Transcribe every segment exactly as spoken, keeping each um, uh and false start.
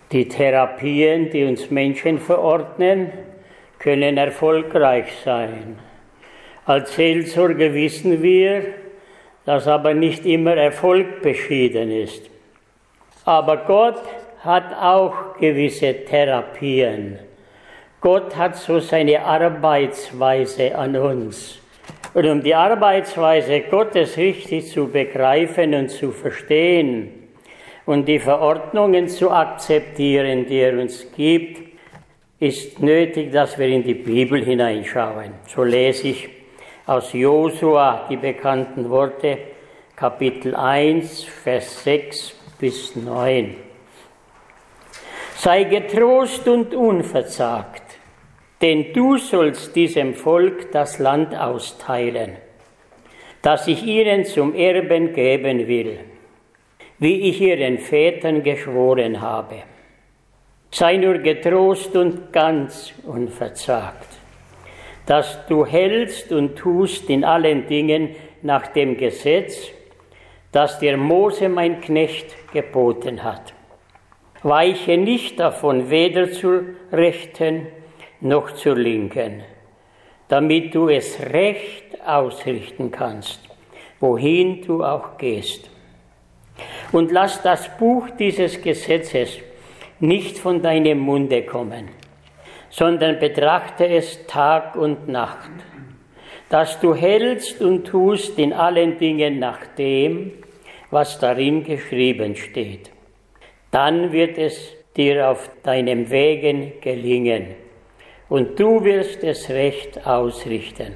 Die Therapien, die uns Menschen verordnen, können erfolgreich sein. Als Seelsorger wissen wir, dass aber nicht immer Erfolg beschieden ist. Aber Gott hat auch gewisse Therapien. Gott hat so seine Arbeitsweise an uns. Und um die Arbeitsweise Gottes richtig zu begreifen und zu verstehen und die Verordnungen zu akzeptieren, die er uns gibt, ist nötig, dass wir in die Bibel hineinschauen. So lese ich aus Josua die bekannten Worte, Kapitel eins, Vers sechs bis neun. Sei getrost und unverzagt, denn du sollst diesem Volk das Land austeilen, das ich ihnen zum Erben geben will, wie ich ihren Vätern geschworen habe. Sei nur getrost und ganz unverzagt, dass du hältst und tust in allen Dingen nach dem Gesetz, das dir Mose, mein Knecht, geboten hat. Weiche nicht davon, weder zur Rechten noch zur Linken, damit du es recht ausrichten kannst, wohin du auch gehst. Und lass das Buch dieses Gesetzes nicht von deinem Munde kommen, sondern betrachte es Tag und Nacht, dass du hältst und tust in allen Dingen nach dem, was darin geschrieben steht. Dann wird es dir auf deinem Wegen gelingen und du wirst es recht ausrichten.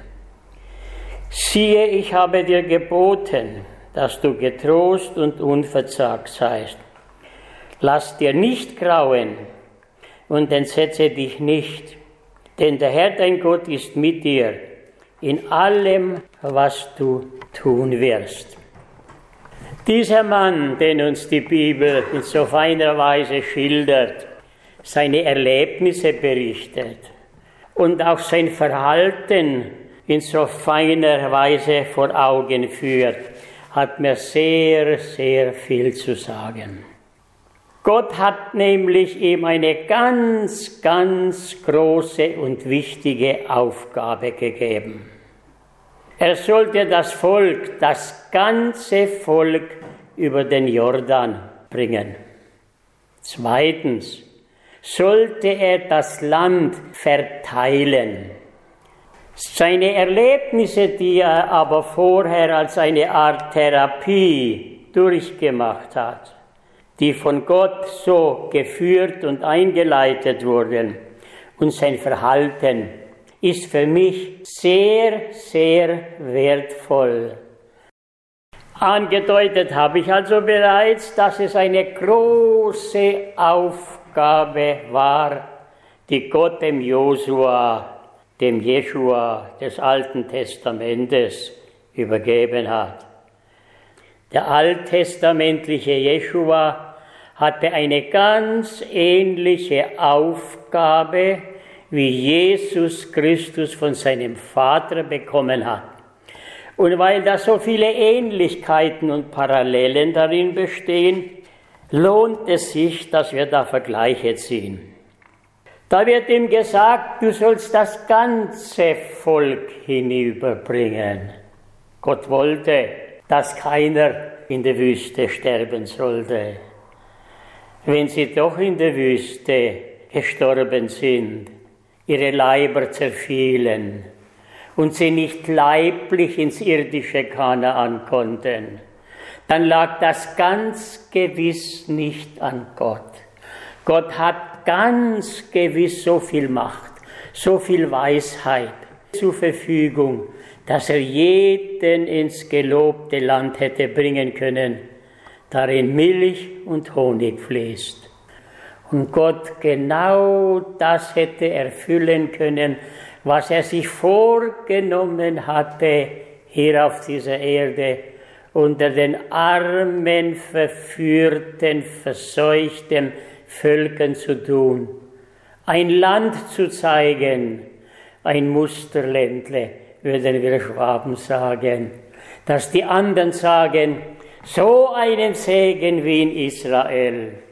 Siehe, ich habe dir geboten, dass du getrost und unverzagt seist. Lass dir nicht grauen und entsetze dich nicht, denn der Herr dein Gott ist mit dir in allem, was du tun wirst. Dieser Mann, den uns die Bibel in so feiner Weise schildert, seine Erlebnisse berichtet und auch sein Verhalten in so feiner Weise vor Augen führt, hat mir sehr, sehr viel zu sagen. Gott hat nämlich ihm eine ganz, ganz große und wichtige Aufgabe gegeben. Er sollte das Volk, das ganze Volk über den Jordan bringen. Zweitens sollte er das Land verteilen. Seine Erlebnisse, die er aber vorher als eine Art Therapie durchgemacht hat, die von Gott so geführt und eingeleitet wurden, und sein Verhalten ist für mich sehr, sehr wertvoll. Angedeutet habe ich also bereits, dass es eine große Aufgabe war, die Gott dem Josua, dem Jeschua des Alten Testamentes übergeben hat. Der alttestamentliche Jeschua hatte eine ganz ähnliche Aufgabe, wie Jesus Christus von seinem Vater bekommen hat. Und weil da so viele Ähnlichkeiten und Parallelen darin bestehen, lohnt es sich, dass wir da Vergleiche ziehen. Da wird ihm gesagt, du sollst das ganze Volk hinüberbringen. Gott wollte, dass keiner in der Wüste sterben sollte. Wenn sie doch in der Wüste gestorben sind, ihre Leiber zerfielen und sie nicht leiblich ins irdische Kanaan konnten, dann lag das ganz gewiss nicht an Gott. Gott hat ganz gewiss so viel Macht, so viel Weisheit zur Verfügung, dass er jeden ins gelobte Land hätte bringen können, darin Milch und Honig fließt. Und Gott genau das hätte erfüllen können, was er sich vorgenommen hatte, hier auf dieser Erde, unter den armen, verführten, verseuchten Völkern zu tun. Ein Land zu zeigen, ein Musterländle, würden wir Schwaben sagen, dass die anderen sagen, so einen Segen wie in Israel,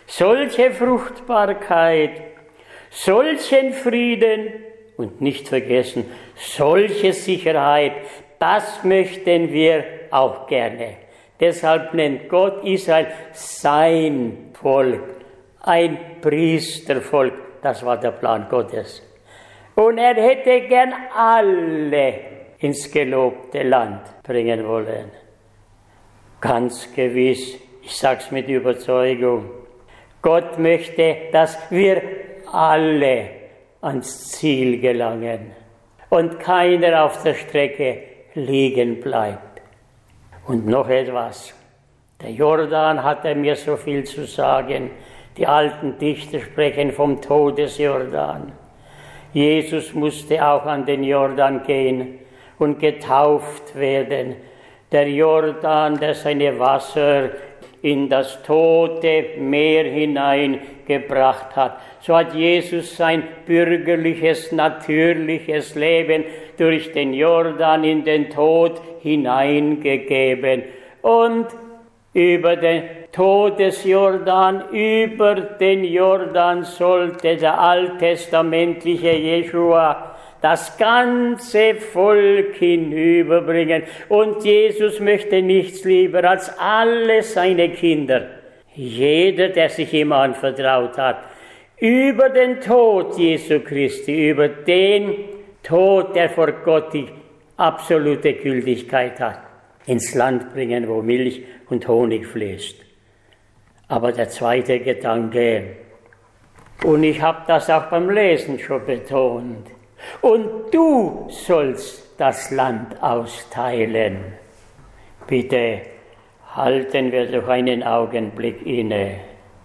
solche Fruchtbarkeit, solchen Frieden und nicht vergessen, solche Sicherheit, das möchten wir auch gerne. Deshalb nennt Gott Israel sein Volk, ein Priestervolk. Das war der Plan Gottes. Und er hätte gern alle ins gelobte Land bringen wollen. Ganz gewiss, ich sage es mit Überzeugung, Gott möchte, dass wir alle ans Ziel gelangen und keiner auf der Strecke liegen bleibt. Und noch etwas, der Jordan hatte mir so viel zu sagen, die alten Dichter sprechen vom Todesjordan. Jesus musste auch an den Jordan gehen und getauft werden. Der Jordan, der seine Wasser in das tote Meer hineingebracht hat. So hat Jesus sein bürgerliches, natürliches Leben durch den Jordan in den Tod hineingegeben. Und über den Todesjordan, über den Jordan sollte der alttestamentliche Jeschua das ganze Volk hinüberbringen. Und Jesus möchte nichts lieber als alle seine Kinder, jeder, der sich ihm anvertraut hat, über den Tod Jesu Christi, über den Tod, der vor Gott die absolute Gültigkeit hat, ins Land bringen, wo Milch und Honig fließt. Aber der zweite Gedanke, und ich habe das auch beim Lesen schon betont, und du sollst das Land austeilen. Bitte halten wir doch einen Augenblick inne.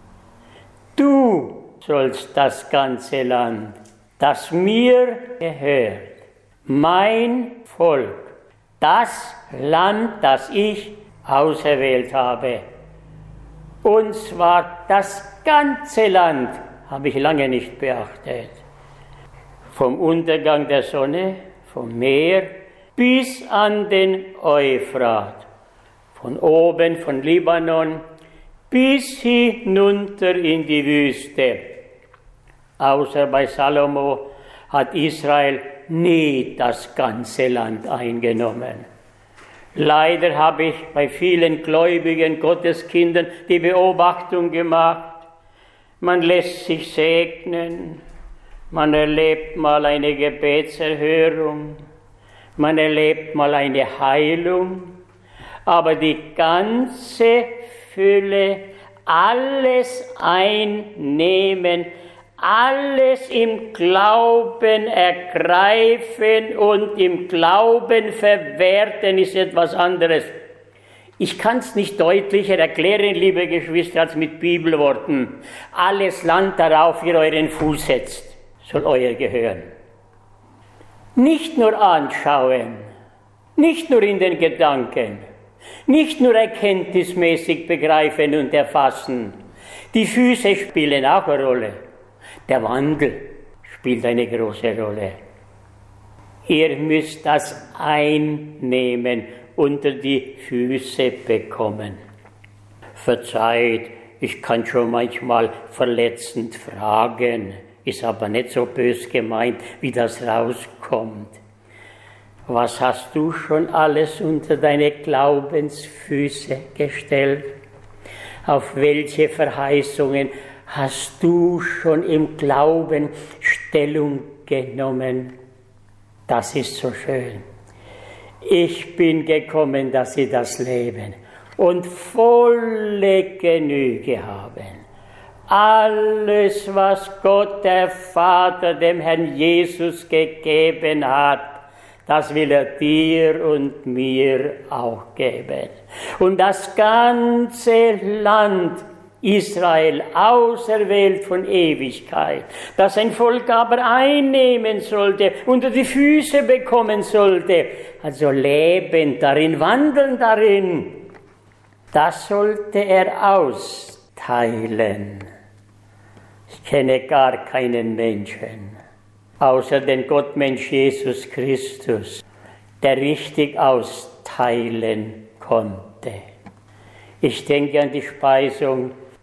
Du sollst das ganze Land, das mir gehört, mein Volk, das Land, das ich auserwählt habe. Und zwar das ganze Land, habe ich lange nicht beachtet. Vom Untergang der Sonne, vom Meer bis an den Euphrat. Von oben, von Libanon, bis hinunter in die Wüste. Außer bei Salomo hat Israel nie das ganze Land eingenommen. Leider habe ich bei vielen gläubigen Gotteskindern die Beobachtung gemacht, man lässt sich segnen, man erlebt mal eine Gebetserhörung, man erlebt mal eine Heilung, aber die ganze Fülle, alles einnehmen, alles im Glauben ergreifen und im Glauben verwerten, ist etwas anderes. Ich kann es nicht deutlicher erklären, liebe Geschwister, als mit Bibelworten. Alles Land, darauf ihr euren Fuß setzt, soll euer gehören. Nicht nur anschauen, nicht nur in den Gedanken, nicht nur erkenntnismäßig begreifen und erfassen. Die Füße spielen auch eine Rolle. Der Wandel spielt eine große Rolle. Ihr müsst das einnehmen, unter die Füße bekommen. Verzeiht, ich kann schon manchmal verletzend fragen, ist aber nicht so bös gemeint, wie das rauskommt. Was hast du schon alles unter deine Glaubensfüße gestellt? Auf welche Verheißungen hast du schon im Glauben Stellung genommen? Das ist so schön. Ich bin gekommen, dass sie das leben und volle Genüge haben. Alles, was Gott, der Vater, dem Herrn Jesus gegeben hat, das will er dir und mir auch geben. Und das ganze Land Israel, auserwählt von Ewigkeit, das ein Volk aber einnehmen sollte, unter die Füße bekommen sollte, also leben darin, wandeln darin, das sollte er austeilen. Ich kenne gar keinen Menschen, außer den Gottmensch Jesus Christus, der richtig austeilen konnte. Ich denke an die Speisung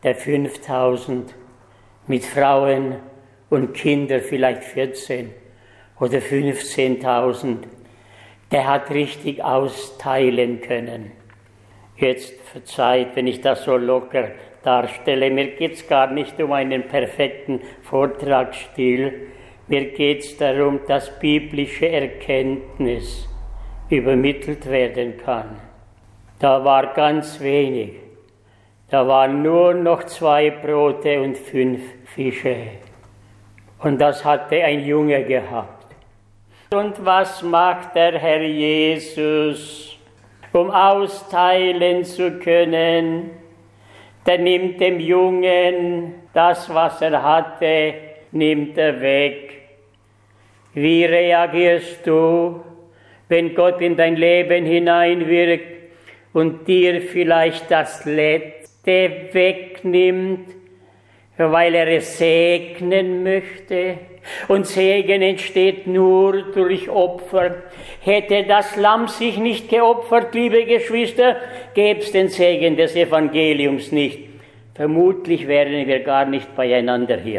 der fünftausend mit Frauen und Kindern, vielleicht vierzehn oder fünfzehntausend, der hat richtig austeilen können. Jetzt verzeiht, wenn ich das so locker darstelle, mir geht es gar nicht um einen perfekten Vortragsstil, mir geht es darum, dass biblische Erkenntnis übermittelt werden kann. Da war ganz wenig, da waren nur noch zwei Brote und fünf Fische. Und das hatte ein Junge gehabt. Und was macht der Herr Jesus, um austeilen zu können? Der nimmt dem Jungen das, was er hatte, nimmt er weg. Wie reagierst du, wenn Gott in dein Leben hineinwirkt und dir vielleicht das Letzte wegnimmt, weil er es segnen möchte? Und Segen entsteht nur durch Opfer. Hätte das Lamm sich nicht geopfert, liebe Geschwister, gäbe es den Segen des Evangeliums nicht. Vermutlich wären wir gar nicht beieinander hier.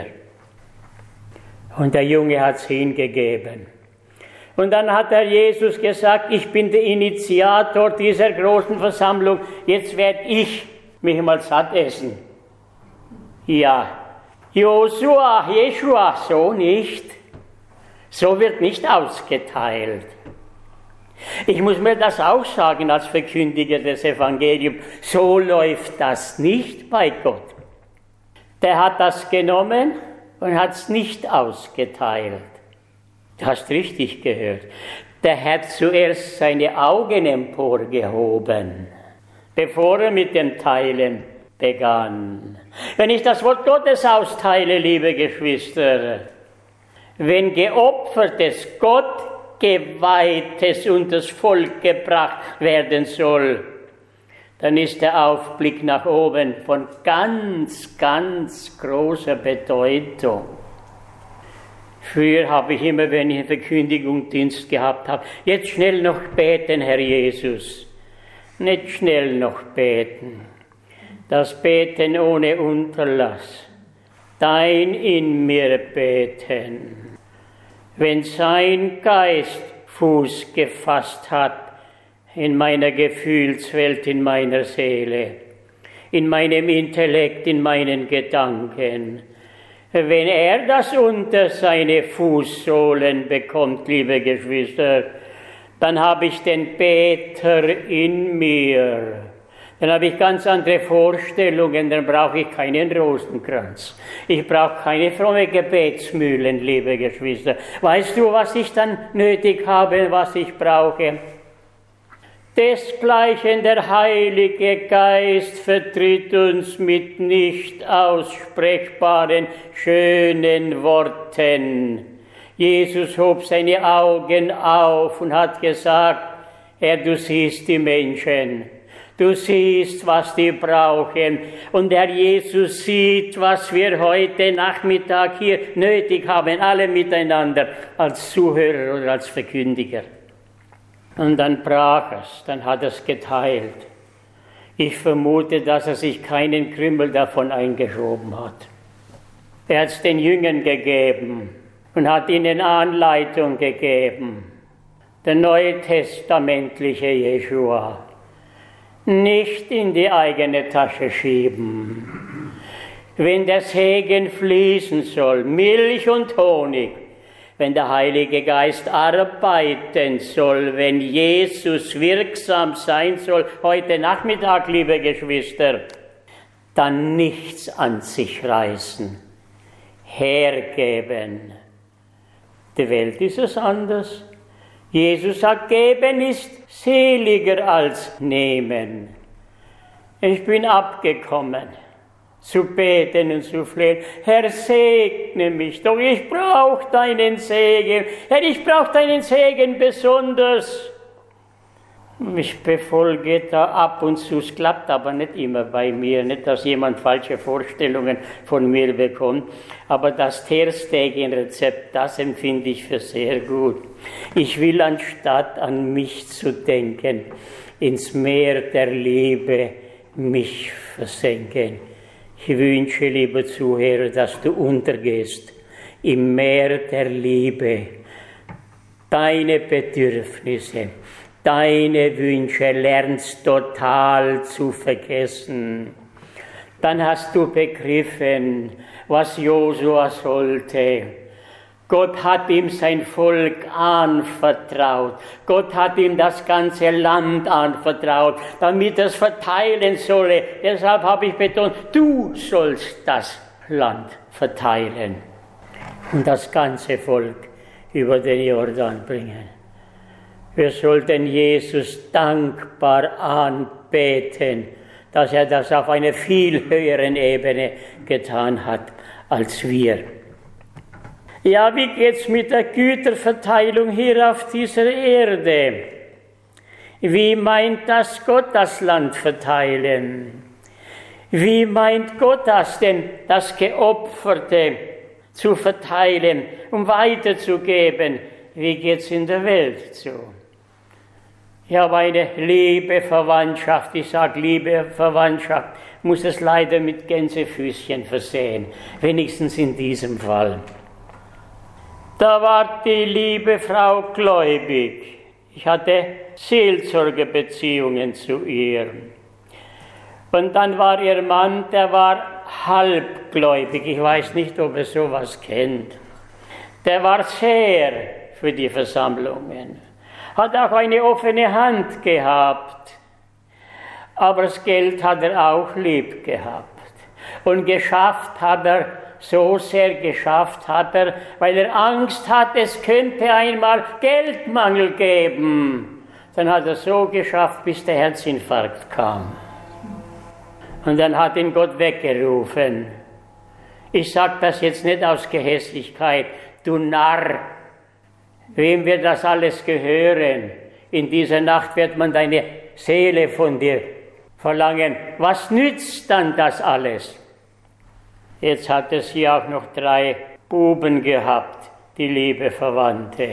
Und der Junge hat es hingegeben. Und dann hat der Jesus gesagt, ich bin der Initiator dieser großen Versammlung, jetzt werde ich mich mal satt essen. Ja, Josua, Jeschua, so nicht. So wird nicht ausgeteilt. Ich muss mir das auch sagen als Verkündiger des Evangeliums. So läuft das nicht bei Gott. Der hat das genommen und hat es nicht ausgeteilt. Du hast richtig gehört. Der hat zuerst seine Augen emporgehoben, bevor er mit dem Teilen begann. Wenn ich das Wort Gottes austeile, liebe Geschwister, wenn geopfertes, Gott geweihtes und das Volk gebracht werden soll, dann ist der Aufblick nach oben von ganz, ganz großer Bedeutung. Früher habe ich immer, wenn ich einen Verkündigungsdienst gehabt habe, jetzt schnell noch beten, Herr Jesus. Nicht schnell noch beten. Das Beten ohne Unterlass. Dein in mir beten. Wenn sein Geist Fuß gefasst hat in meiner Gefühlswelt, in meiner Seele, in meinem Intellekt, in meinen Gedanken, wenn er das unter seine Fußsohlen bekommt, liebe Geschwister, dann habe ich den Beter in mir. Dann habe ich ganz andere Vorstellungen, dann brauche ich keinen Rosenkranz. Ich brauche keine fromme Gebetsmühlen, liebe Geschwister. Weißt du, was ich dann nötig habe, was ich brauche? Desgleichen der Heilige Geist vertritt uns mit nicht aussprechbaren, schönen Worten. Jesus hob seine Augen auf und hat gesagt, Herr, du siehst die Menschen. Du siehst, was die brauchen. Und der Jesus sieht, was wir heute Nachmittag hier nötig haben, alle miteinander, als Zuhörer oder als Verkündiger. Und dann brach es, dann hat er es geteilt. Ich vermute, dass er sich keinen Krümel davon eingeschoben hat. Er hat es den Jüngern gegeben und hat ihnen Anleitung gegeben. Der neutestamentliche Jeschua. Nicht in die eigene Tasche schieben. Wenn der Segen fließen soll, Milch und Honig, wenn der Heilige Geist arbeiten soll, wenn Jesus wirksam sein soll, heute Nachmittag, liebe Geschwister, dann nichts an sich reißen, hergeben. Die Welt ist es anders. Jesus sagt, geben ist seliger als nehmen. Ich bin abgekommen, zu beten und zu flehen. Herr, segne mich doch, ich brauche deinen Segen. Herr, ich brauche deinen Segen besonders. Ich befolge da ab und zu, es klappt aber nicht immer bei mir, nicht, dass jemand falsche Vorstellungen von mir bekommt, aber das Terstegen-Rezept, das empfinde ich für sehr gut. Ich will, anstatt an mich zu denken, ins Meer der Liebe mich versenken. Ich wünsche, lieber Zuhörer, dass du untergehst im Meer der Liebe. Deine Bedürfnisse, deine Wünsche lernst total zu vergessen. Dann hast du begriffen, was Josua sollte. Gott hat ihm sein Volk anvertraut. Gott hat ihm das ganze Land anvertraut, damit er es verteilen solle. Deshalb habe ich betont, du sollst das Land verteilen und das ganze Volk über den Jordan bringen. Wir sollten Jesus dankbar anbeten, dass er das auf einer viel höheren Ebene getan hat als wir. Ja, wie geht's mit der Güterverteilung hier auf dieser Erde? Wie meint das Gott das Land verteilen? Wie meint Gott das denn, das Geopferte zu verteilen, um weiterzugeben? Wie geht's in der Welt zu? Ich habe eine liebe Verwandtschaft, ich sage liebe Verwandtschaft, muss es leider mit Gänsefüßchen versehen, wenigstens in diesem Fall. Da war die liebe Frau gläubig. Ich hatte Seelsorgebeziehungen zu ihr. Und dann war ihr Mann, der war halbgläubig. Ich weiß nicht, ob er sowas kennt. Der war sehr für die Versammlungen. Hat auch eine offene Hand gehabt. Aber das Geld hat er auch lieb gehabt. Und geschafft hat er, so sehr geschafft hat er, weil er Angst hat, es könnte einmal Geldmangel geben. Dann hat er so geschafft, bis der Herzinfarkt kam. Und dann hat ihn Gott weggerufen. Ich sage das jetzt nicht aus Gehässigkeit, du Narr. Wem wird das alles gehören? In dieser Nacht wird man deine Seele von dir verlangen. Was nützt dann das alles? Jetzt hatte sie auch noch drei Buben gehabt, die liebe Verwandte.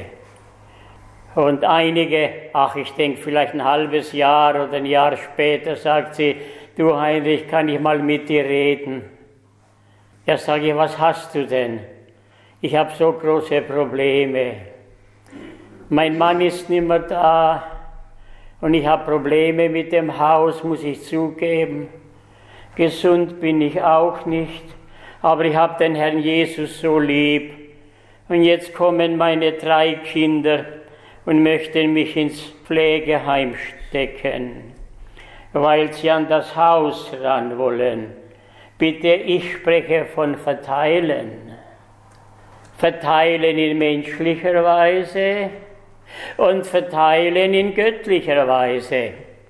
Und einige, ach ich denke vielleicht ein halbes Jahr oder ein Jahr später, sagt sie, du Heinrich, kann ich mal mit dir reden? Ja, sage ich, was hast du denn? Ich habe so große Probleme. Mein Mann ist nicht mehr da und ich habe Probleme mit dem Haus, muss ich zugeben. Gesund bin ich auch nicht. Aber ich habe den Herrn Jesus so lieb. Und jetzt kommen meine drei Kinder und möchten mich ins Pflegeheim stecken, weil sie an das Haus ran wollen. Bitte, ich spreche von verteilen. Verteilen in menschlicher Weise und verteilen in göttlicher Weise.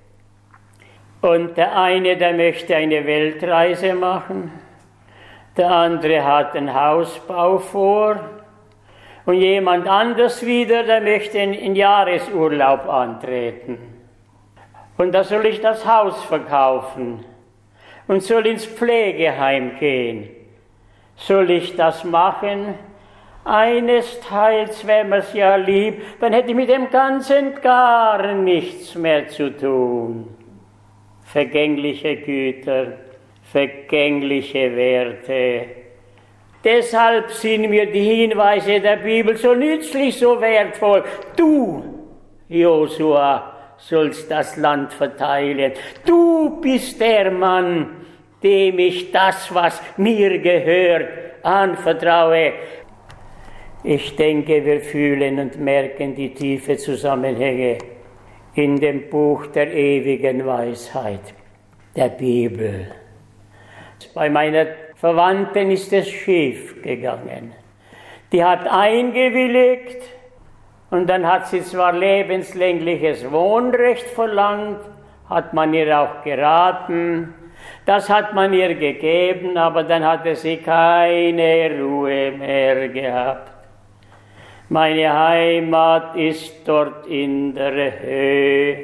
Und der eine, der möchte eine Weltreise machen. Der andere hat einen Hausbau vor und jemand anders wieder, der möchte einen Jahresurlaub antreten. Und da soll ich das Haus verkaufen und soll ins Pflegeheim gehen. Soll ich das machen? Eines Teils, wenn man es ja liebt, dann hätte ich mit dem Ganzen gar nichts mehr zu tun. Vergängliche Güter. Vergängliche Werte. Deshalb sind mir die Hinweise der Bibel so nützlich, so wertvoll. Du, Josua, sollst das Land verteilen. Du bist der Mann, dem ich das, was mir gehört, anvertraue. Ich denke, wir fühlen und merken die tiefe Zusammenhänge in dem Buch der ewigen Weisheit, der Bibel. Bei meiner Verwandten ist es schief gegangen. Die hat eingewilligt und dann hat sie zwar lebenslängliches Wohnrecht verlangt, hat man ihr auch geraten, das hat man ihr gegeben, aber dann hatte sie keine Ruhe mehr gehabt. Meine Heimat ist dort in der Höhe.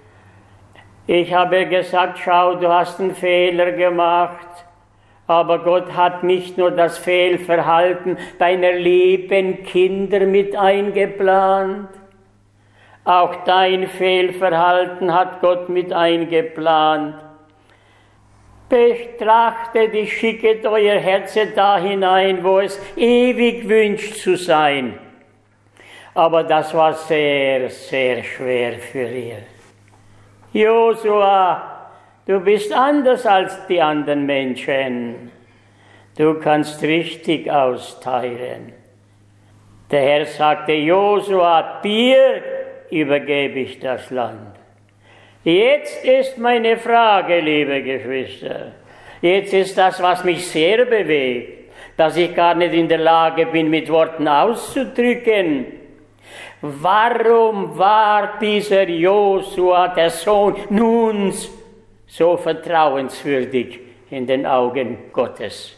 Ich habe gesagt, schau, du hast einen Fehler gemacht. Aber Gott hat nicht nur das Fehlverhalten deiner lieben Kinder mit eingeplant, auch dein Fehlverhalten hat Gott mit eingeplant. Betrachtet, ich schicke euer Herz da hinein, wo es ewig wünscht zu sein. Aber das war sehr, sehr schwer für ihn. Josua, du bist anders als die anderen Menschen. Du kannst richtig austeilen. Der Herr sagte, Josua, dir übergebe ich das Land. Jetzt ist meine Frage, liebe Geschwister. Jetzt ist das, was mich sehr bewegt, dass ich gar nicht in der Lage bin, mit Worten auszudrücken. Warum war dieser Josua, der Sohn Nuns, so vertrauenswürdig in den Augen Gottes?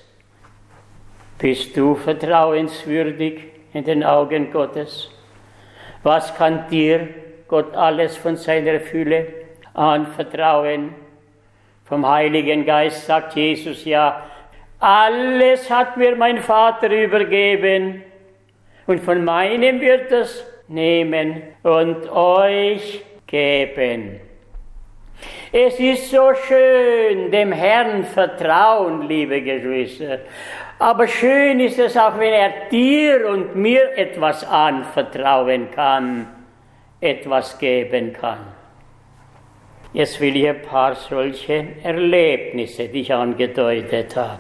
Bist du vertrauenswürdig in den Augen Gottes? Was kann dir Gott alles von seiner Fülle anvertrauen? Vom Heiligen Geist sagt Jesus ja, alles hat mir mein Vater übergeben und von meinem wird es nehmen und euch geben. Es ist so schön, dem Herrn vertrauen, liebe Geschwister. Aber schön ist es auch, wenn er dir und mir etwas anvertrauen kann, etwas geben kann. Jetzt will ich ein paar solche Erlebnisse, die ich angedeutet habe.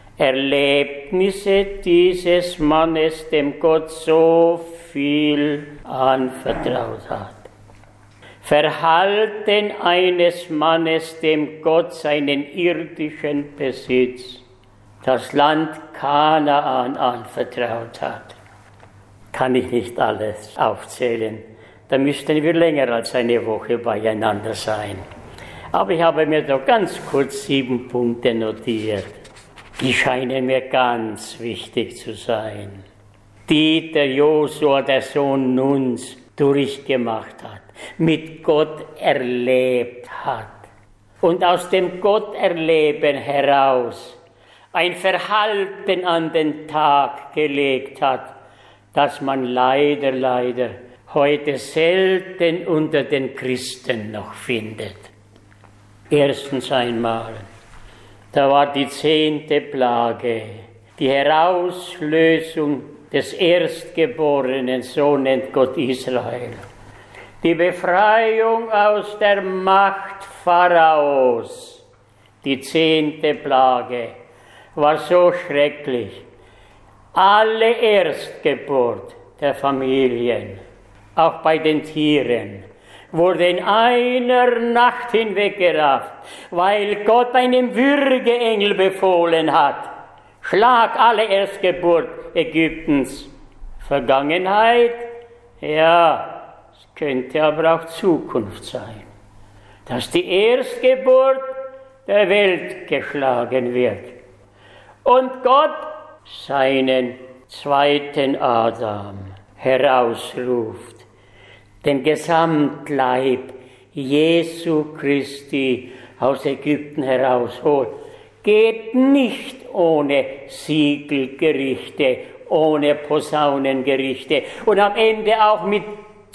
Erlebnisse dieses Mannes, dem Gott so viel anvertraut hat. Verhalten eines Mannes, dem Gott seinen irdischen Besitz, das Land Kanaan, anvertraut hat. Kann ich nicht alles aufzählen. Da müssten wir länger als eine Woche beieinander sein. Aber ich habe mir doch ganz kurz sieben Punkte notiert. Die scheinen mir ganz wichtig zu sein. Die der Josua, der Sohn Nuns, durchgemacht hat, mit Gott erlebt hat. Und aus dem Gotterleben heraus ein Verhalten an den Tag gelegt hat, das man leider, leider heute selten unter den Christen noch findet. Erstens einmal, da war die zehnte Plage, die Herauslösung des Erstgeborenen, so nennt Gott Israel. Die Befreiung aus der Macht Pharaos, die zehnte Plage, war so schrecklich. Alle Erstgeburt der Familien, auch bei den Tieren, wurde in einer Nacht hinweggerafft, weil Gott einem Würgeengel befohlen hat. Schlag alle Erstgeburt Ägyptens. Vergangenheit, ja, es könnte aber auch Zukunft sein, dass die Erstgeburt der Welt geschlagen wird. Und Gott seinen zweiten Adam herausruft, den Gesamtleib Jesu Christi aus Ägypten herausholt, geht nicht ohne Siegelgerichte, ohne Posaunengerichte und am Ende auch mit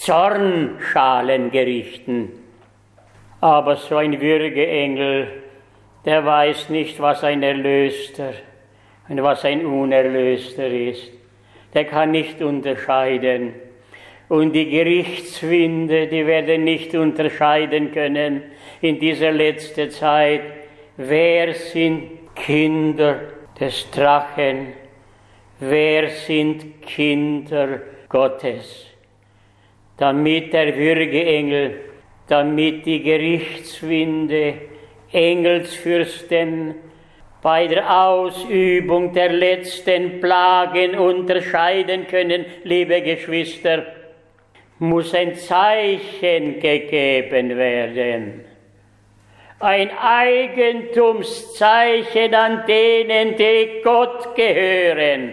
Zornschalengerichten. Aber so ein Würgeengel, der weiß nicht, was ein Erlöster und was ein Unerlöster ist. Der kann nicht unterscheiden. Und die Gerichtswinde, die werden nicht unterscheiden können in dieser letzten Zeit, wer sind Kinder des Drachen, wer sind Kinder Gottes. Damit der Würgeengel, damit die Gerichtswinde, Engelsfürsten bei der Ausübung der letzten Plagen unterscheiden können, liebe Geschwister, muss ein Zeichen gegeben werden. Ein Eigentumszeichen an denen, die Gott gehören.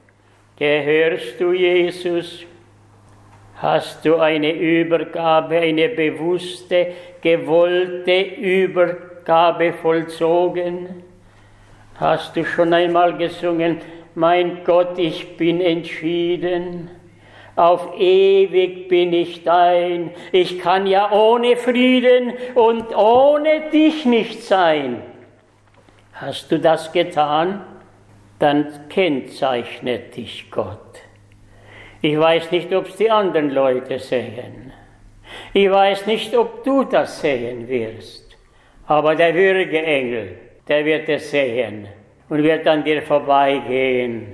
Gehörst du Jesus? Hast du eine Übergabe, eine bewusste, gewollte Übergabe vollzogen? Hast du schon einmal gesungen, mein Gott, ich bin entschieden, auf ewig bin ich dein, ich kann ja ohne Frieden und ohne dich nicht sein. Hast du das getan? Dann kennzeichnet dich Gott. Ich weiß nicht, ob es die anderen Leute sehen. Ich weiß nicht, ob du das sehen wirst. Aber der Würgeengel, der wird es sehen und wird an dir vorbeigehen.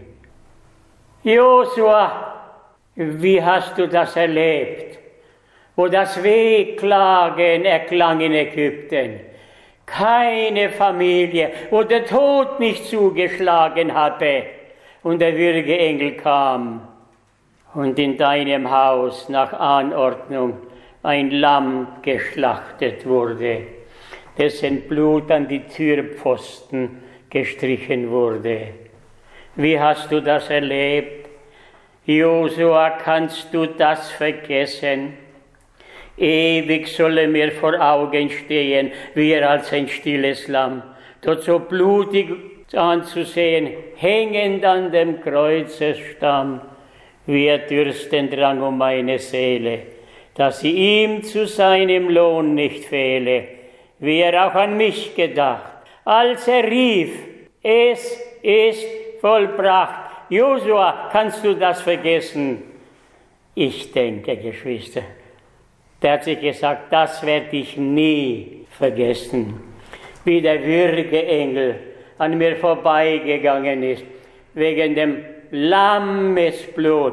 Josua, wie hast du das erlebt? Wo das Wehklagen erklang in Ägypten. Keine Familie, wo der Tod nicht zugeschlagen hatte. Und der Würgeengel kam. Und in deinem Haus nach Anordnung ein Lamm geschlachtet wurde, dessen Blut an die Türpfosten gestrichen wurde. Wie hast du das erlebt? Josua, kannst du das vergessen? Ewig soll er mir vor Augen stehen, wie er als ein stilles Lamm, dort so blutig anzusehen, hängend an dem Kreuzesstamm, wie er dürstend rang um meine Seele, dass sie ihm zu seinem Lohn nicht fehle, wie er auch an mich gedacht, als er rief, es ist vollbracht. Josua, kannst du das vergessen? Ich denke, Geschwister, der hat sich gesagt, das werde ich nie vergessen, wie der Würgeengel an mir vorbeigegangen ist, wegen dem Lammesblut,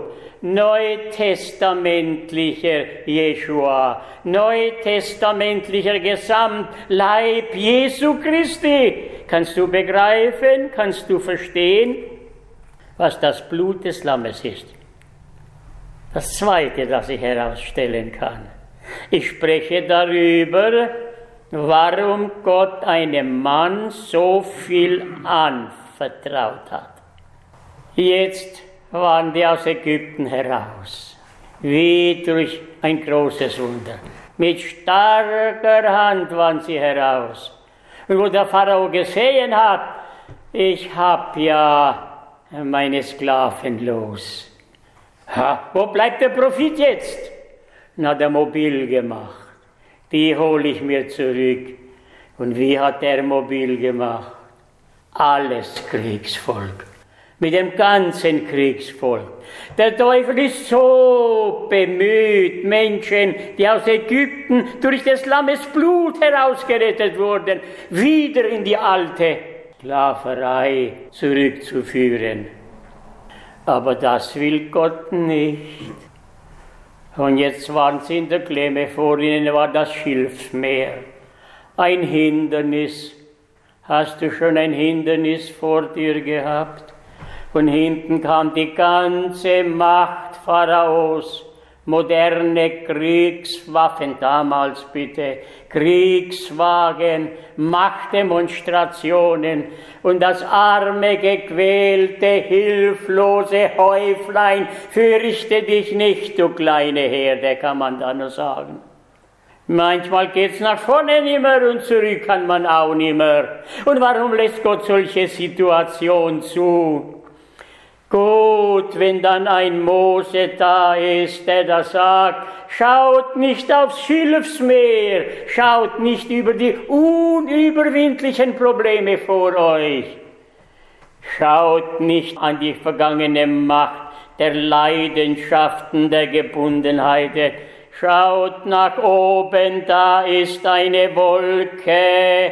neutestamentlicher Jeschua, neutestamentlicher Gesamtleib Jesu Christi. Kannst du begreifen, kannst du verstehen, was das Blut des Lammes ist? Das Zweite, das ich herausstellen kann. Ich spreche darüber, warum Gott einem Mann so viel anvertraut hat. Jetzt waren die aus Ägypten heraus, wie durch ein großes Wunder. Mit starker Hand waren sie heraus. Und wo der Pharao gesehen hat, ich habe ja meine Sklaven los. Ha, wo bleibt der Prophet jetzt? Na, hat er mobil gemacht. Die hole ich mir zurück. Und wie hat er mobil gemacht? Alles Kriegsvolk. Mit dem ganzen Kriegsvolk. Der Teufel ist so bemüht, Menschen, die aus Ägypten durch des Lammes Blut herausgerettet wurden, wieder in die alte Sklaverei zurückzuführen. Aber das will Gott nicht. Und jetzt waren sie in der Klemme, vor ihnen war das Schilfmeer. Ein Hindernis. Hast du schon ein Hindernis vor dir gehabt? Von hinten kam die ganze Macht Pharaos, moderne Kriegswaffen, damals bitte, Kriegswagen, Machtdemonstrationen und das arme, gequälte, hilflose Häuflein, fürchte dich nicht, du kleine Herde, kann man da nur sagen. Manchmal geht's nach vorne nimmer und zurück kann man auch nimmer. Und warum lässt Gott solche Situationen zu? Gut, wenn dann ein Mose da ist, der da sagt, schaut nicht aufs Schilfsmeer, schaut nicht über die unüberwindlichen Probleme vor euch. Schaut nicht an die vergangene Macht der Leidenschaften, der Gebundenheit. Schaut nach oben, da ist eine Wolke.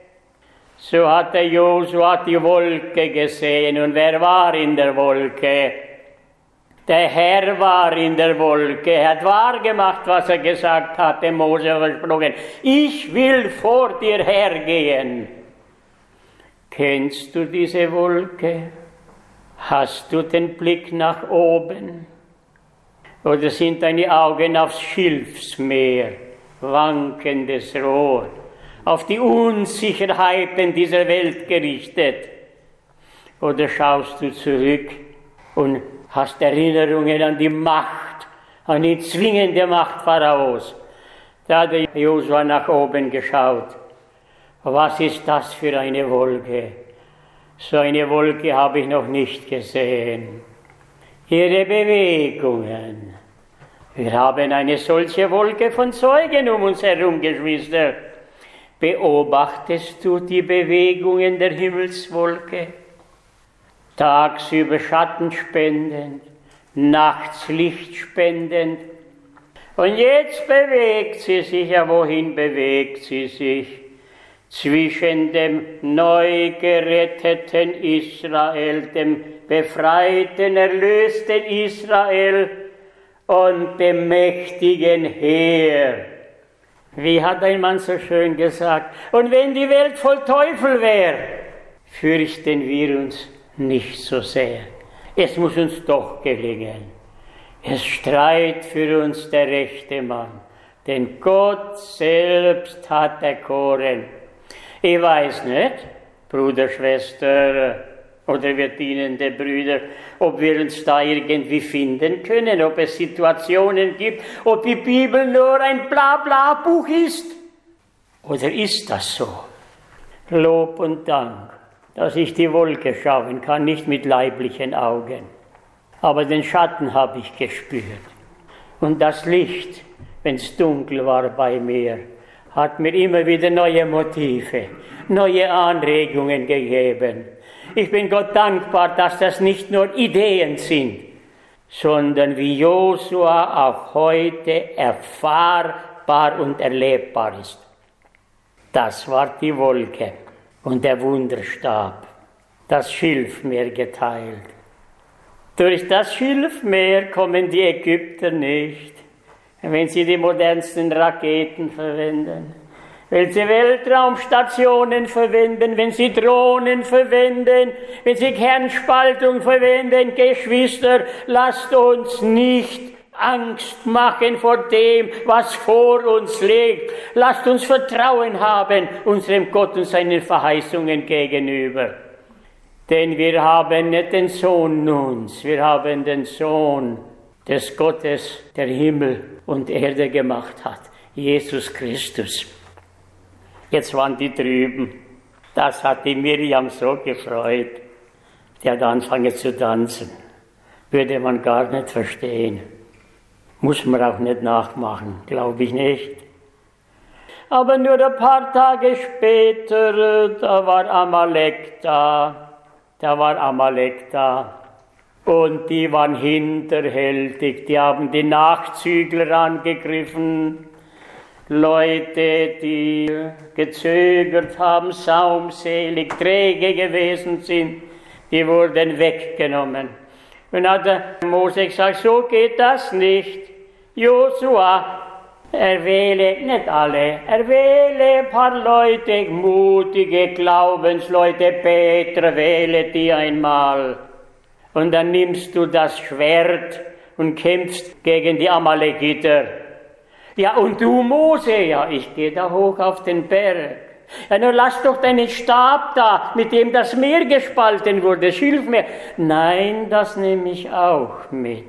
So hat der Josua die Wolke gesehen. Und wer war in der Wolke? Der Herr war in der Wolke. Er hat wahrgemacht, was er gesagt hat, dem Mose versprochen. Ich will vor dir hergehen. Kennst du diese Wolke? Hast du den Blick nach oben? Oder sind deine Augen aufs Schilfsmeer, wankendes Rohr, auf die Unsicherheiten dieser Welt gerichtet? Oder schaust du zurück und hast Erinnerungen an die Macht, an die zwingende Macht Pharaos? Da hat der Josua nach oben geschaut. Was ist das für eine Wolke? So eine Wolke habe ich noch nicht gesehen. Ihre Bewegungen. Wir haben eine solche Wolke von Zeugen um uns herum, Geschwister. Beobachtest du die Bewegungen der Himmelswolke? Tagsüber Schatten spendend, nachts Licht spendend. Und jetzt bewegt sie sich, ja wohin bewegt sie sich? Zwischen dem neu geretteten Israel, dem befreiten, erlösten Israel und dem mächtigen Heer. Wie hat ein Mann so schön gesagt, und wenn die Welt voll Teufel wäre, fürchten wir uns nicht so sehr. Es muss uns doch gelingen. Es streit für uns der rechte Mann, denn Gott selbst hat erkoren. Ich weiß nicht, Bruder, Schwester oder wir dienende Brüder, ob wir uns da irgendwie finden können, ob es Situationen gibt, ob die Bibel nur ein Blabla-Buch ist. Oder ist das so? Lob und Dank, dass ich die Wolke schauen kann, nicht mit leiblichen Augen. Aber den Schatten habe ich gespürt. Und das Licht, wenn es dunkel war bei mir, hat mir immer wieder neue Motive, neue Anregungen gegeben. Ich bin Gott dankbar, dass das nicht nur Ideen sind, sondern wie Josua auch heute erfahrbar und erlebbar ist. Das war die Wolke und der Wunderstab, das Schilfmeer geteilt. Durch das Schilfmeer kommen die Ägypter nicht, wenn sie die modernsten Raketen verwenden, wenn sie Weltraumstationen verwenden, wenn sie Drohnen verwenden, wenn sie Kernspaltung verwenden. Geschwister, lasst uns nicht Angst machen vor dem, was vor uns liegt. Lasst uns Vertrauen haben unserem Gott und seinen Verheißungen gegenüber. Denn wir haben nicht den Sohn uns, wir haben den Sohn des Gottes, der Himmel und Erde gemacht hat, Jesus Christus. Jetzt waren die drüben. Das hat die Miriam so gefreut. Die hat angefangen zu tanzen. Würde man gar nicht verstehen. Muss man auch nicht nachmachen, glaube ich nicht. Aber nur ein paar Tage später, da war Amalek da. Da war Amalek da. Und die waren hinterhältig. Die haben die Nachzügler angegriffen. Leute, die gezögert haben, saumselig, träge gewesen sind, die wurden weggenommen. Und dann hat der Mose gesagt, so geht das nicht. Josua, erwähle, nicht alle, erwähle ein paar Leute, mutige Glaubensleute, Peter, wähle die einmal. Und dann nimmst du das Schwert und kämpfst gegen die Amalekiter. Ja, und du, Mose, ja, ich gehe da hoch auf den Berg. Ja, nur lass doch deinen Stab da, mit dem das Meer gespalten wurde, Schilfmeer. Nein, das nehme ich auch mit.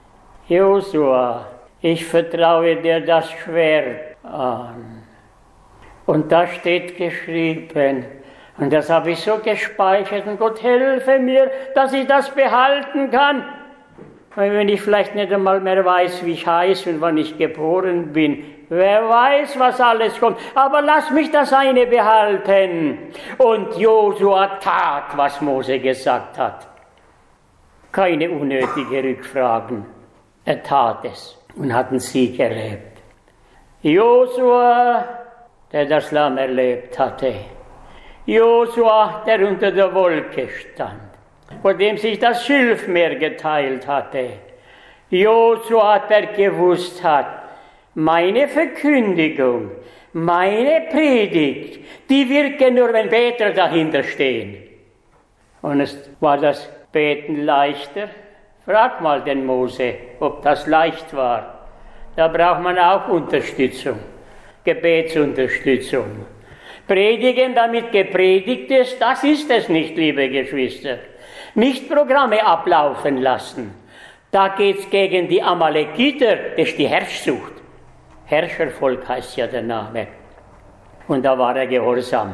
Josua, ich vertraue dir das Schwert an. Und da steht geschrieben, und das habe ich so gespeichert, und Gott helfe mir, dass ich das behalten kann. Weil wenn ich vielleicht nicht einmal mehr weiß, wie ich heiße und wann ich geboren bin, wer weiß, was alles kommt, aber lass mich das eine behalten. Und Josua tat, was Mose gesagt hat. Keine unnötigen Rückfragen. Er tat es und hat einen Sieg erlebt. Josua, der das Lamm erlebt hatte. Josua, der unter der Wolke stand, vor dem sich das Schilfmeer geteilt hatte. Josua, der gewusst hat, meine Verkündigung, meine Predigt, die wirken nur, wenn Beter dahinter stehen. Und es war das Beten leichter? Frag mal den Mose, ob das leicht war. Da braucht man auch Unterstützung, Gebetsunterstützung. Predigen, damit gepredigt ist, das ist es nicht, liebe Geschwister. Nicht Programme ablaufen lassen. Da geht's gegen die Amalekiter, das ist die Herrschsucht. Herrschervolk heißt ja der Name. Und da war er gehorsam.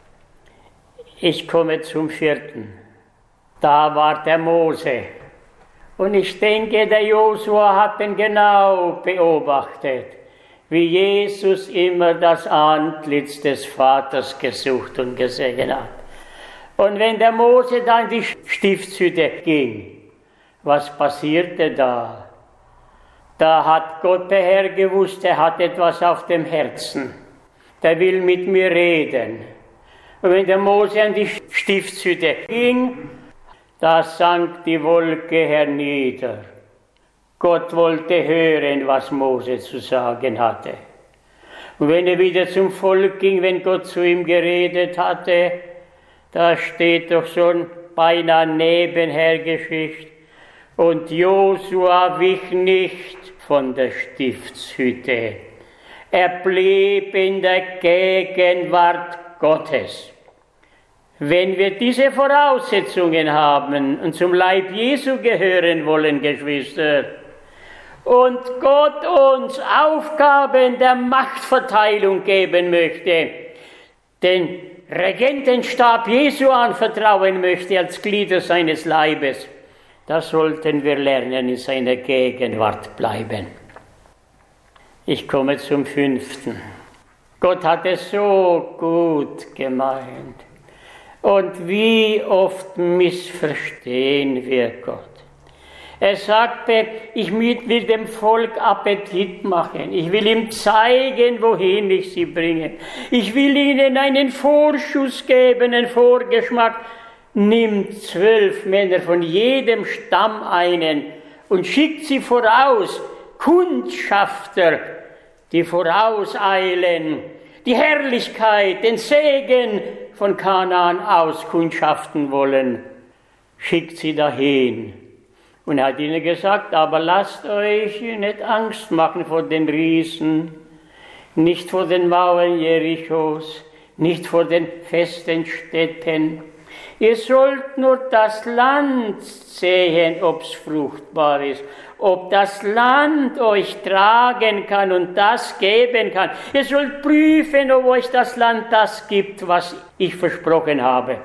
Ich komme zum vierten. Da war der Mose. Und ich denke, der Josua hat ihn genau beobachtet. wie Jesus immer das Antlitz des Vaters gesucht und gesehen hat. Und wenn der Mose dann in die Stiftshütte ging, was passierte da? Da hat Gott der Herr gewusst, er hat etwas auf dem Herzen. Der will mit mir reden. Und wenn der Mose an die Stiftshütte ging, da sank die Wolke hernieder. Gott wollte hören, was Mose zu sagen hatte. Und wenn er wieder zum Volk ging, wenn Gott zu ihm geredet hatte, da steht doch schon beinahe nebenher Geschichte. Und Josua wich nicht von der Stiftshütte. Er blieb in der Gegenwart Gottes. Wenn wir diese Voraussetzungen haben und zum Leib Jesu gehören wollen, Geschwister, und Gott uns Aufgaben der Machtverteilung geben möchte, den Regentenstab Jesu anvertrauen möchte als Glieder seines Leibes, da sollten wir lernen, in seiner Gegenwart bleiben. Ich komme zum fünften. Gott hat es so gut gemeint. Und wie oft missverstehen wir Gott. Er sagte, ich will dem Volk Appetit machen. Ich will ihm zeigen, wohin ich sie bringe. Ich will ihnen einen Vorschuss geben, einen Vorgeschmack. Nimm zwölf Männer von jedem Stamm einen und schickt sie voraus, Kundschafter, die vorauseilen, die Herrlichkeit, den Segen von Kanaan auskundschaften wollen. Schickt sie dahin. Und er hat ihnen gesagt, aber lasst euch nicht Angst machen vor den Riesen, nicht vor den Mauern Jerichos, nicht vor den festen Städten. Ihr sollt nur das Land sehen, ob's fruchtbar ist, ob das Land euch tragen kann und das geben kann. Ihr sollt prüfen, ob euch das Land das gibt, was ich versprochen habe.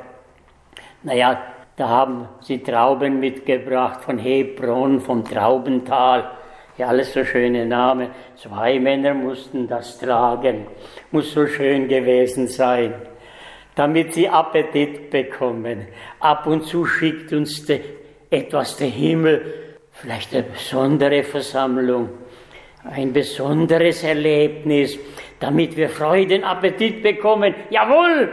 Naja, da haben sie Trauben mitgebracht von Hebron, vom Traubental. Ja, alles so schöne Namen. Zwei Männer mussten das tragen. Muss so schön gewesen sein, damit sie Appetit bekommen. Ab und zu schickt uns de, etwas der Himmel, vielleicht eine besondere Versammlung, ein besonderes Erlebnis, damit wir Freuden, Appetit bekommen. Jawohl!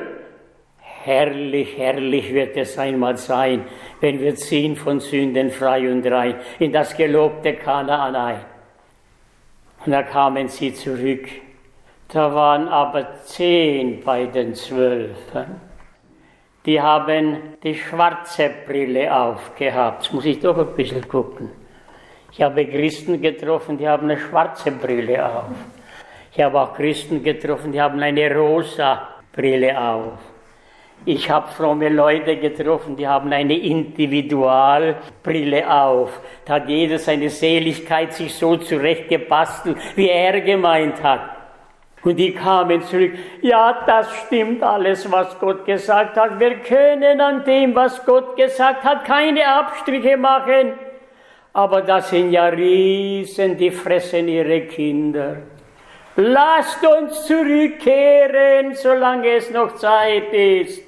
Herrlich, herrlich wird es einmal sein, wenn wir ziehen von Sünden frei und rein in das gelobte Kanaan ein. Und da kamen sie zurück. Da waren aber zehn bei den Zwölfen. Die haben die schwarze Brille aufgehabt. Jetzt muss ich doch ein bisschen gucken. Ich habe Christen getroffen, die haben eine schwarze Brille auf. Ich habe auch Christen getroffen, die haben eine rosa Brille auf. Ich habe fromme Leute getroffen, die haben eine Individualbrille auf. Da hat jeder seine Seligkeit sich so zurechtgebastelt, wie er gemeint hat. Und die kamen zurück. Ja, das stimmt alles, was Gott gesagt hat. Wir können an dem, was Gott gesagt hat, keine Abstriche machen. Aber das sind ja Riesen, die fressen ihre Kinder. Lasst uns zurückkehren, solange es noch Zeit ist.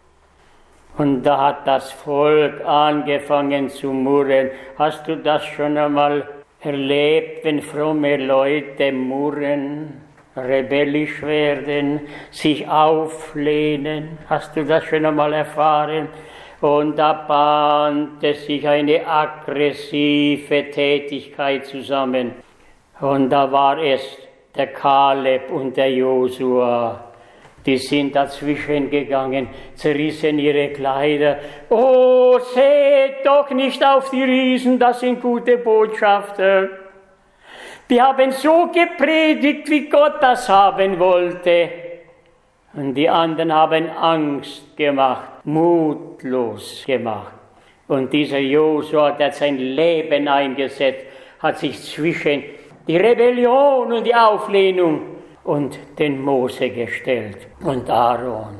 Und da hat das Volk angefangen zu murren. Hast du das schon einmal erlebt, wenn fromme Leute murren, rebellisch werden, sich auflehnen? Hast du das schon einmal erfahren? Und da bahnte sich eine aggressive Tätigkeit zusammen. Und da war es der Kaleb und der Josua. Die sind dazwischen gegangen, zerrissen ihre Kleider. Oh, seht doch nicht auf die Riesen, das sind gute Botschafter. Die haben so gepredigt, wie Gott das haben wollte. Und die anderen haben Angst gemacht, mutlos gemacht. Und dieser Josua, der hat sein Leben eingesetzt, hat sich zwischen die Rebellion und die Auflehnung und den Mose gestellt und Aaron.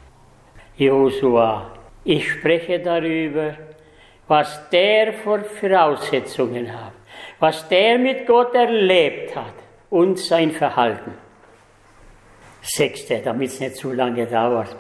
Josua, ich spreche darüber, was der für Voraussetzungen hat, was der mit Gott erlebt hat. und sein Verhalten. Sechste, damit es nicht zu lange dauert.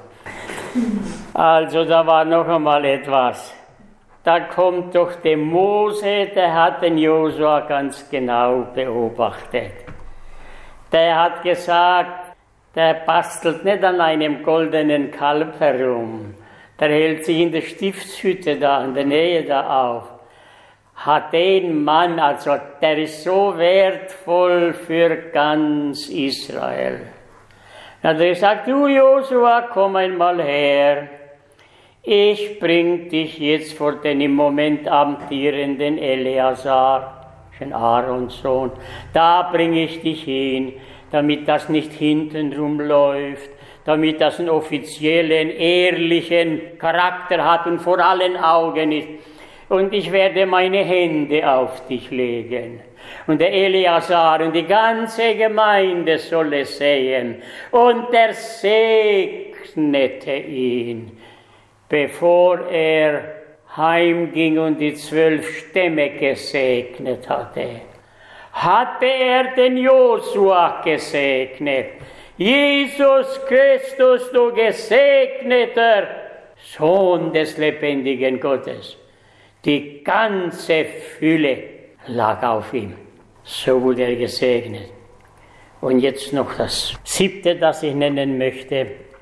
Also da war noch einmal etwas. Da kommt doch der Mose, der hat den Josua ganz genau beobachtet. Der hat gesagt, der bastelt nicht an einem goldenen Kalb herum. Der hält sich in der Stiftshütte da, in der Nähe da auf. Hat den Mann, also der ist so wertvoll für ganz Israel. Dann hat er gesagt, du Josua, komm einmal her. Ich bring dich jetzt vor den im Moment amtierenden Eleazar, den Aarons Sohn. Da bringe ich dich hin, damit das nicht hintenrum läuft, damit das einen offiziellen, ehrlichen Charakter hat und vor allen Augen ist. Und ich werde meine Hände auf dich legen. Und der Eleazar und die ganze Gemeinde soll es sehen. Und er segnete ihn, bevor er heimging und die zwölf Stämme gesegnet hatte. Hatte er den Josua gesegnet. Jesus Christus, du gesegneter Sohn des lebendigen Gottes. Die ganze Fülle lag auf ihm. So wurde er gesegnet. Und jetzt noch das siebte, das ich nennen möchte.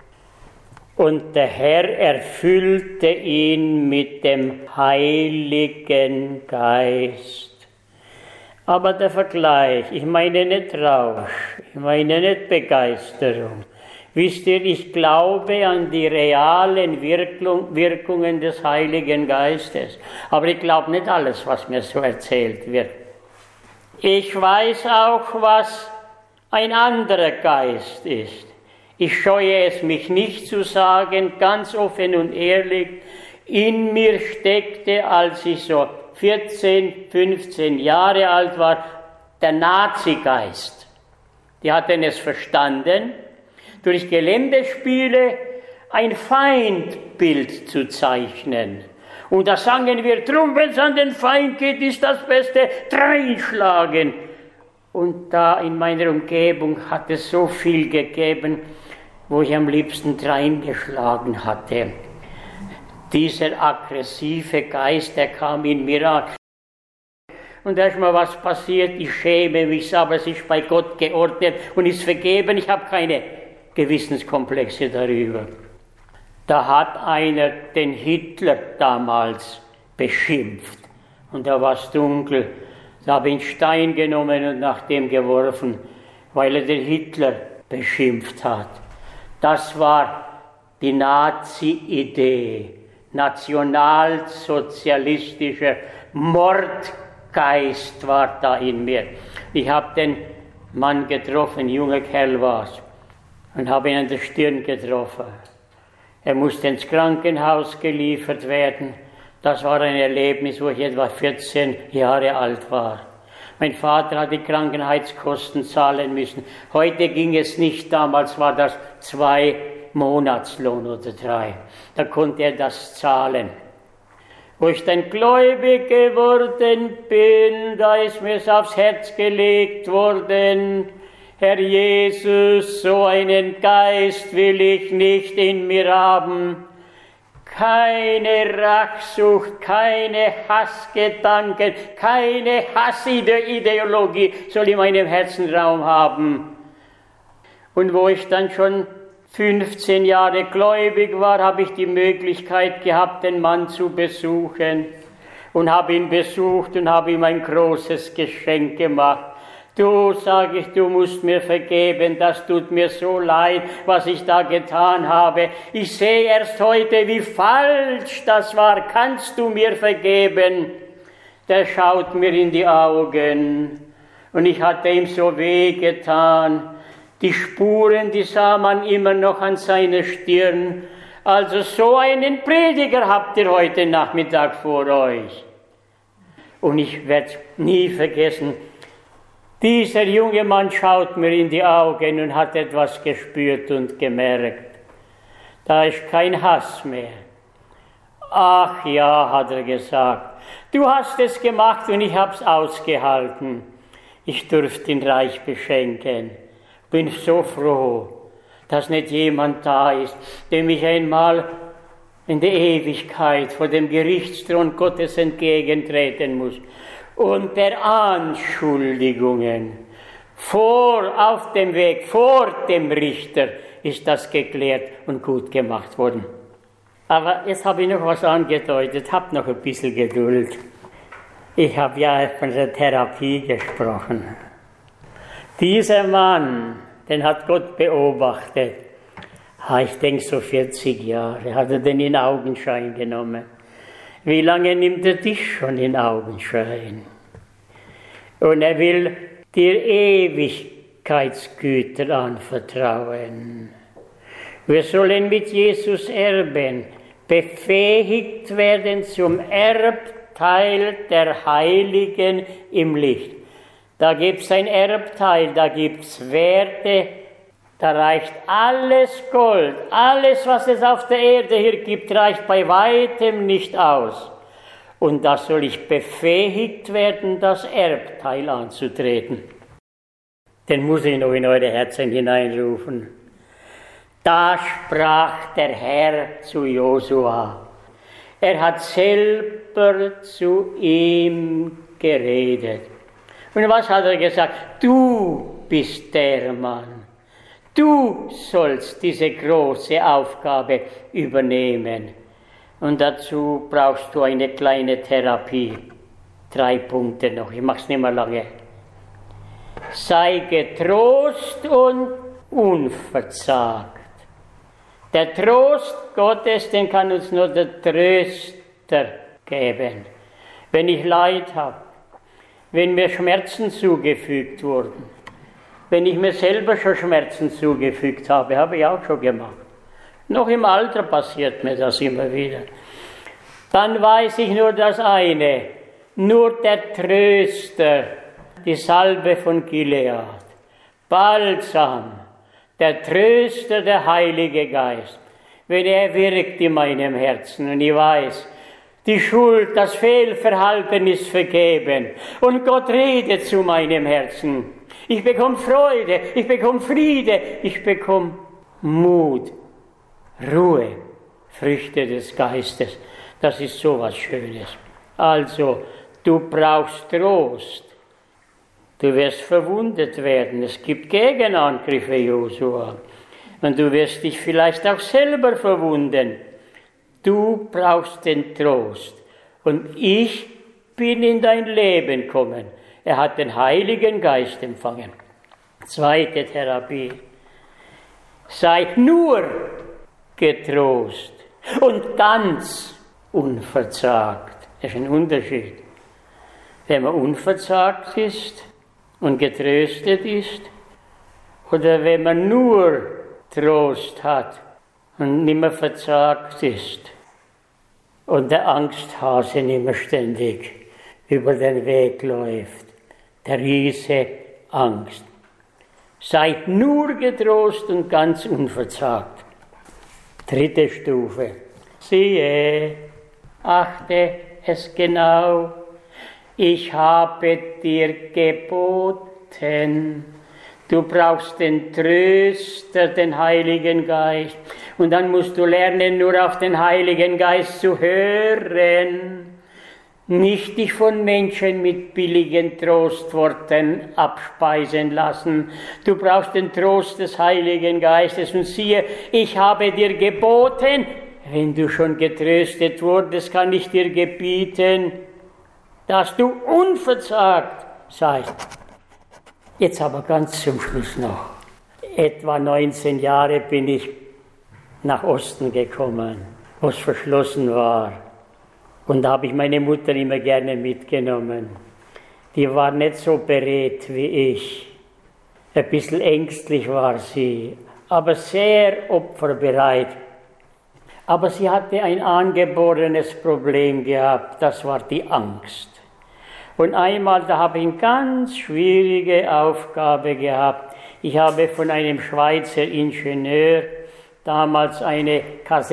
Und der Herr erfüllte ihn mit dem Heiligen Geist. Aber der Vergleich, ich meine nicht Rausch, ich meine nicht Begeisterung. Wisst ihr, ich glaube an die realen Wirkung, Wirkungen des Heiligen Geistes. Aber ich glaube nicht alles, was mir so erzählt wird. Ich weiß auch, was ein anderer Geist ist. Ich scheue es mich nicht zu sagen, ganz offen und ehrlich, in mir steckte, als ich so vierzehn, fünfzehn Jahre alt war, der Nazigeist. Die hatten es verstanden, durch Geländespiele ein Feindbild zu zeichnen. Und da sangen wir, drum, wenn es an den Feind geht, ist das Beste, dreinschlagen. Und da in meiner Umgebung hat es so viel gegeben, wo ich am liebsten dreingeschlagen hatte. Dieser aggressive Geist, der kam in mir an. Und da ist mir was passiert, ich schäme mich, aber es ist bei Gott geordnet und ist vergeben, ich habe keine Gewissenskomplexe darüber. Da hat einer den Hitler damals beschimpft und da war es dunkel. Da habe ich einen Stein genommen und nach dem geworfen, weil er den Hitler beschimpft hat. Das war die Nazi-Idee, nationalsozialistischer Mordgeist war da in mir. Ich habe den Mann getroffen, ein junger Kerl war es, und habe ihn an der Stirn getroffen. Er musste ins Krankenhaus geliefert werden. Das war ein Erlebnis, wo ich etwa vierzehn Jahre alt war. Mein Vater hat die Krankenheitskosten zahlen müssen. Heute ging es nicht, damals war das zwei Monatslohn oder drei. Da konnte er das zahlen. Wo ich dann gläubig geworden bin, da ist mir es aufs Herz gelegt worden, Herr Jesus, so einen Geist will ich nicht in mir haben. Keine Rachsucht, keine Hassgedanken, keine Hassideologie soll in meinem Herzen Raum haben. Und wo ich dann schon fünfzehn Jahre gläubig war, habe ich die Möglichkeit gehabt, den Mann zu besuchen. Und habe ihn besucht und habe ihm ein großes Geschenk gemacht. Du, sage ich, du musst mir vergeben, das tut mir so leid, was ich da getan habe. Ich sehe erst heute, wie falsch das war. Kannst du mir vergeben? Der schaut mir in die Augen und ich hatte ihm so weh getan. Die Spuren, die sah man immer noch an seiner Stirn. Also so einen Prediger habt ihr heute Nachmittag vor euch. Und ich werde es nie vergessen. Dieser junge Mann schaut mir in die Augen und hat etwas gespürt und gemerkt. Da ist kein Hass mehr. Ach ja, hat er gesagt, du hast es gemacht und ich hab's ausgehalten. ich durfte ihn reich beschenken. Bin so froh, dass nicht jemand da ist, dem ich einmal in der Ewigkeit vor dem Gerichtsthron Gottes entgegentreten muss und der Anschuldigungen vor, auf dem Weg, vor dem Richter ist das geklärt und gut gemacht worden. Aber jetzt habe ich noch was angedeutet, habt noch ein bisschen Geduld. Ich habe ja von der Therapie gesprochen. Dieser Mann, den hat Gott beobachtet. Ich denke so vierzig Jahre hat er den in Augenschein genommen. Wie lange nimmt er dich schon in Augenschein? Und er will dir Ewigkeitsgüter anvertrauen. Wir sollen mit Jesus erben, befähigt werden zum Erbteil der Heiligen im Licht. Da gibt es ein Erbteil, da gibt es Werte, da reicht alles Gold, alles, was es auf der Erde hier gibt, reicht bei weitem nicht aus. Und da soll ich befähigt werden, das Erbteil anzutreten. Den muss ich noch in eure Herzen hineinrufen. Da sprach der Herr zu Josua. Er hat selber zu ihm geredet. Und was hat er gesagt? Du bist der Mann. Du sollst diese große Aufgabe übernehmen. Und dazu brauchst du eine kleine Therapie. Drei Punkte noch, ich mache es nicht mehr lange. Sei getrost und unverzagt. Der Trost Gottes, den kann uns nur der Tröster geben. Wenn ich Leid habe, wenn mir Schmerzen zugefügt wurden, wenn ich mir selber schon Schmerzen zugefügt habe, habe ich auch schon gemacht. Noch im Alter passiert mir das immer wieder. Dann weiß ich nur das eine, nur der Tröster, die Salbe von Gilead, Balsam, der Tröster, der Heilige Geist, wenn er wirkt in meinem Herzen und ich weiß, die Schuld, das Fehlverhalten ist vergeben und Gott redet zu meinem Herzen. Ich bekomme Freude, ich bekomme Friede, ich bekomme Mut, Ruhe, Früchte des Geistes. Das ist so was Schönes. Also, du brauchst Trost. Du wirst verwundet werden. Es gibt Gegenangriffe, Josua. Und du wirst dich vielleicht auch selber verwunden. Du brauchst den Trost. Und ich bin in dein Leben gekommen. Er hat den Heiligen Geist empfangen. Zweite Therapie. Seid nur getrost und ganz unverzagt. Das ist ein Unterschied. Wenn man unverzagt ist und getröstet ist, oder wenn man nur Trost hat und nicht mehr verzagt ist und der Angsthase nicht mehr ständig über den Weg läuft. Der Riese Angst. Seid nur getrost und ganz unverzagt. Dritte Stufe. Siehe, achte es genau, ich habe dir geboten. Du brauchst den Tröster, den Heiligen Geist. Und dann musst du lernen, nur auf den Heiligen Geist zu hören. Nicht dich von Menschen mit billigen Trostworten abspeisen lassen. Du brauchst den Trost des Heiligen Geistes. Und siehe, ich habe dir geboten, wenn du schon getröstet wurdest, kann ich dir gebieten, dass du unverzagt seist. Jetzt aber ganz zum Schluss noch. Etwa neunzehn Jahre bin ich nach Osten gekommen, wo es verschlossen war. Und da habe ich meine Mutter immer gerne mitgenommen. Die war nicht so beredt wie ich. Ein bisschen ängstlich war sie, aber sehr opferbereit. Aber sie hatte ein angeborenes Problem gehabt, das war die Angst. Und einmal, da habe ich eine ganz schwierige Aufgabe gehabt. Ich habe von einem Schweizer Ingenieur damals eine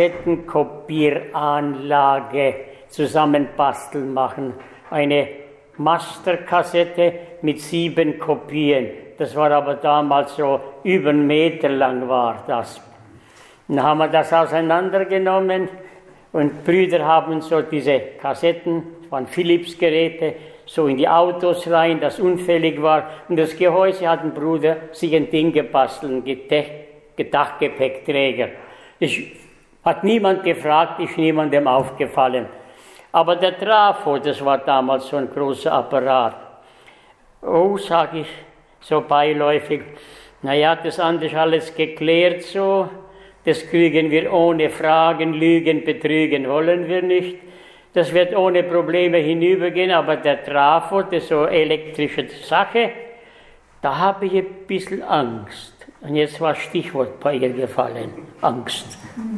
Kassettenkopieranlage zusammenbasteln machen, eine Masterkassette mit sieben Kopien. Das war aber damals so, über einen Meter lang war das. Dann haben wir das auseinandergenommen und Brüder haben so diese Kassetten, das waren Philips-Geräte, so in die Autos rein, das unfällig war. Und das Gehäuse hat ein Bruder sich ein Ding gebastelt, ein Dachgepäckträger. Das hat niemand gefragt, ist niemandem aufgefallen. Aber der Trafo, das war damals so ein großer Apparat. Oh, sage ich so beiläufig, naja, das andere ist alles geklärt so, das kriegen wir ohne Fragen, Lügen, Betrügen wollen wir nicht. Das wird ohne Probleme hinübergehen, aber der Trafo, das ist so eine elektrische Sache, da habe ich ein bisschen Angst. Und jetzt war Stichwort bei ihr gefallen, Angst.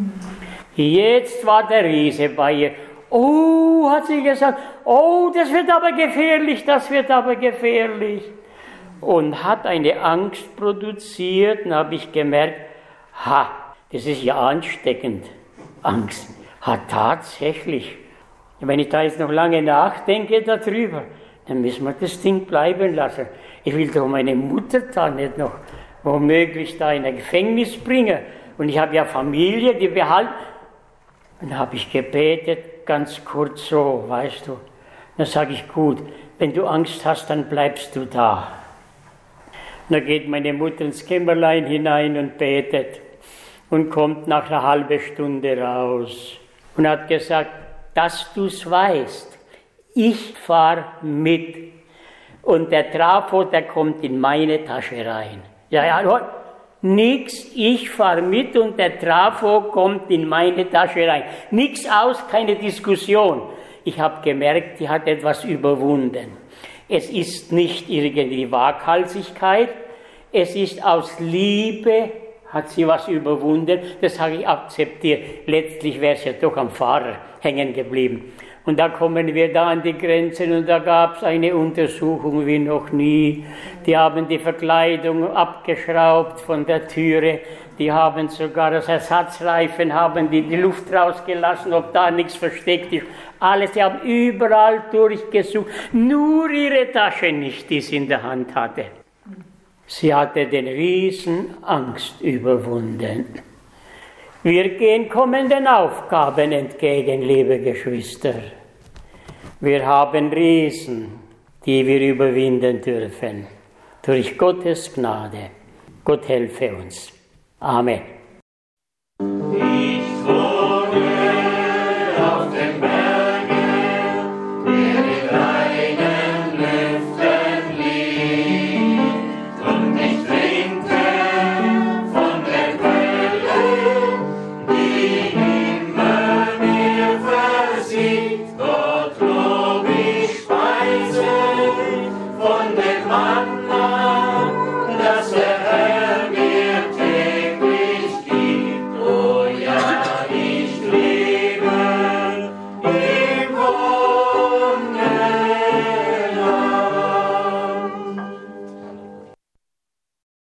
Jetzt war der Riese bei ihr. Oh, hat sie gesagt, oh, das wird aber gefährlich, das wird aber gefährlich. Und hat eine Angst produziert, und habe ich gemerkt, ha, das ist ja ansteckend, Angst. Hat tatsächlich. Wenn ich da jetzt noch lange nachdenke darüber, dann müssen wir das Ding bleiben lassen. Ich will doch meine Mutter da nicht noch womöglich da in ein Gefängnis bringen. Und ich habe ja Familie, die behalten. Und dann habe ich gebetet, ganz kurz so, weißt du. Dann sage ich, gut, wenn du Angst hast, dann bleibst du da. Und dann geht meine Mutter ins Kämmerlein hinein und betet und kommt nach einer halben Stunde raus und hat gesagt, dass du's weißt, ich fahr mit und der Trafo, der kommt in meine Tasche rein. Ja, ja, nix, ich fahr mit und der Trafo kommt in meine Tasche rein. Nix aus, keine Diskussion. Ich habe gemerkt, die hat etwas überwunden. Es ist nicht irgendwie Waghalsigkeit, es ist aus Liebe, hat sie was überwunden, das habe ich akzeptiert. Letztlich wäre es ja doch am Fahrer hängen geblieben. Und da kommen wir da an die Grenzen und da gab es eine Untersuchung wie noch nie. Die haben die Verkleidung abgeschraubt von der Türe, die haben sogar das Ersatzreifen, haben die, die Luft rausgelassen, ob da nichts versteckt ist. Alles, die haben überall durchgesucht, nur ihre Tasche nicht, die sie in der Hand hatte. Sie hatte den Riesen Angst überwunden. Wir gehen kommenden Aufgaben entgegen, liebe Geschwister. Wir haben Riesen, die wir überwinden dürfen. Durch Gottes Gnade. Gott helfe uns. Amen. Ich wohne auf den Bergen, der in reinen Lüften liegt, und ich trinke von der Quelle, die immer mir versiegt. Dort lob ich Speise von dem Mann,